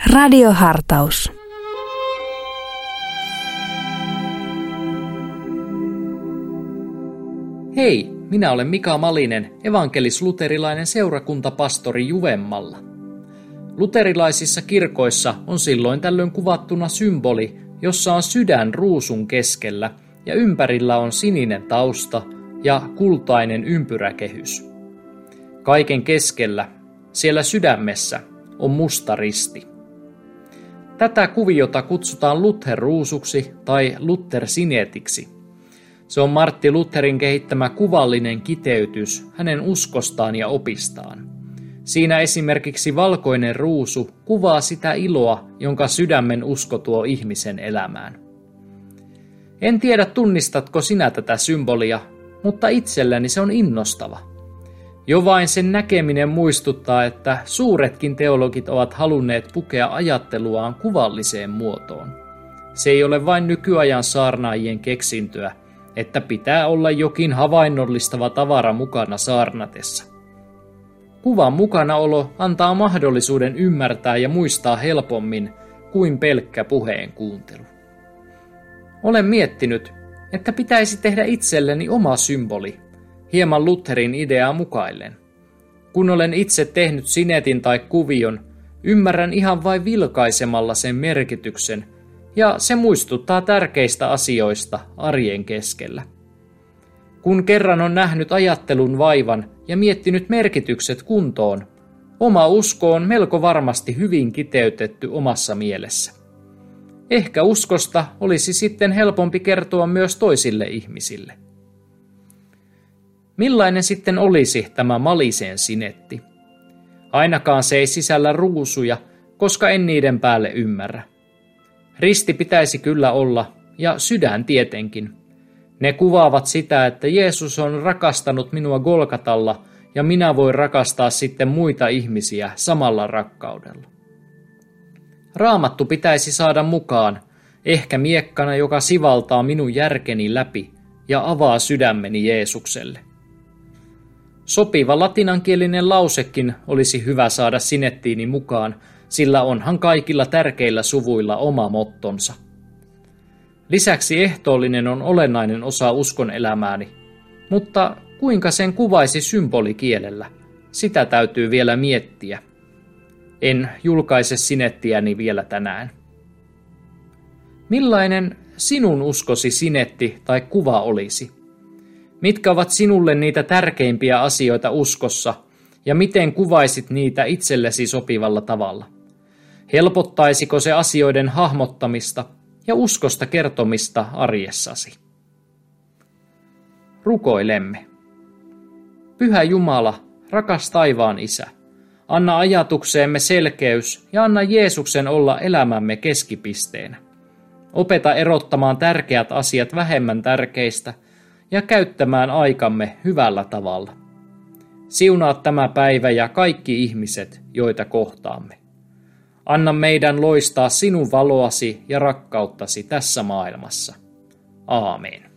Radiohartaus. Hei, minä olen Mika Malinen, evankelis-luterilainen seurakuntapastori Juvemmalla. Luterilaisissa kirkoissa on silloin tällöin kuvattuna symboli, jossa on sydän ruusun keskellä ja ympärillä on sininen tausta ja kultainen ympyräkehys. Kaiken keskellä, siellä sydämessä, on musta risti. Tätä kuviota kutsutaan Luther-ruusuksi tai Luther-sineetiksi. Se on Martti Lutherin kehittämä kuvallinen kiteytys hänen uskostaan ja opistaan. Siinä esimerkiksi valkoinen ruusu kuvaa sitä iloa, jonka sydämen usko tuo ihmisen elämään. En tiedä, tunnistatko sinä tätä symbolia, mutta itselleni se on innostava. Jo vain sen näkeminen muistuttaa, että suuretkin teologit ovat halunneet pukea ajatteluaan kuvalliseen muotoon. Se ei ole vain nykyajan saarnaajien keksintöä, että pitää olla jokin havainnollistava tavara mukana saarnatessa. Kuvan mukanaolo antaa mahdollisuuden ymmärtää ja muistaa helpommin kuin pelkkä puheen kuuntelu. Olen miettinyt, että pitäisi tehdä itselleni oma symboli, hieman Lutherin ideaa mukaillen. Kun olen itse tehnyt sinetin tai kuvion, ymmärrän ihan vain vilkaisemalla sen merkityksen, ja se muistuttaa tärkeistä asioista arjen keskellä. Kun kerran on nähnyt ajattelun vaivan ja miettinyt merkitykset kuntoon, oma usko on melko varmasti hyvin kiteytetty omassa mielessä. Ehkä uskosta olisi sitten helpompi kertoa myös toisille ihmisille. Millainen sitten olisi tämä Malisen sinetti? Ainakaan se ei sisällä ruusuja, koska en niiden päälle ymmärrä. Risti pitäisi kyllä olla, ja sydän tietenkin. Ne kuvaavat sitä, että Jeesus on rakastanut minua Golgatalla, ja minä voin rakastaa sitten muita ihmisiä samalla rakkaudella. Raamattu pitäisi saada mukaan, ehkä miekkana, joka sivaltaa minun järkeni läpi ja avaa sydämeni Jeesukselle. Sopiva latinankielinen lausekin olisi hyvä saada sinettiini mukaan, sillä onhan kaikilla tärkeillä suvuilla oma mottonsa. Lisäksi ehtoollinen on olennainen osa uskon elämääni, mutta kuinka sen kuvaisi symbolikielellä, sitä täytyy vielä miettiä. En julkaise sinettiäni vielä tänään. Millainen sinun uskosi sinetti tai kuva olisi? Mitkä ovat sinulle niitä tärkeimpiä asioita uskossa, ja miten kuvaisit niitä itsellesi sopivalla tavalla? Helpottaisiko se asioiden hahmottamista ja uskosta kertomista arjessasi? Rukoilemme. Pyhä Jumala, rakas taivaan Isä, anna ajatukseemme selkeys ja anna Jeesuksen olla elämämme keskipisteenä. Opeta erottamaan tärkeät asiat vähemmän tärkeistä ja käyttämään aikamme hyvällä tavalla. Siunaa tämä päivä ja kaikki ihmiset, joita kohtaamme. Anna meidän loistaa sinun valoasi ja rakkauttasi tässä maailmassa. Aamen.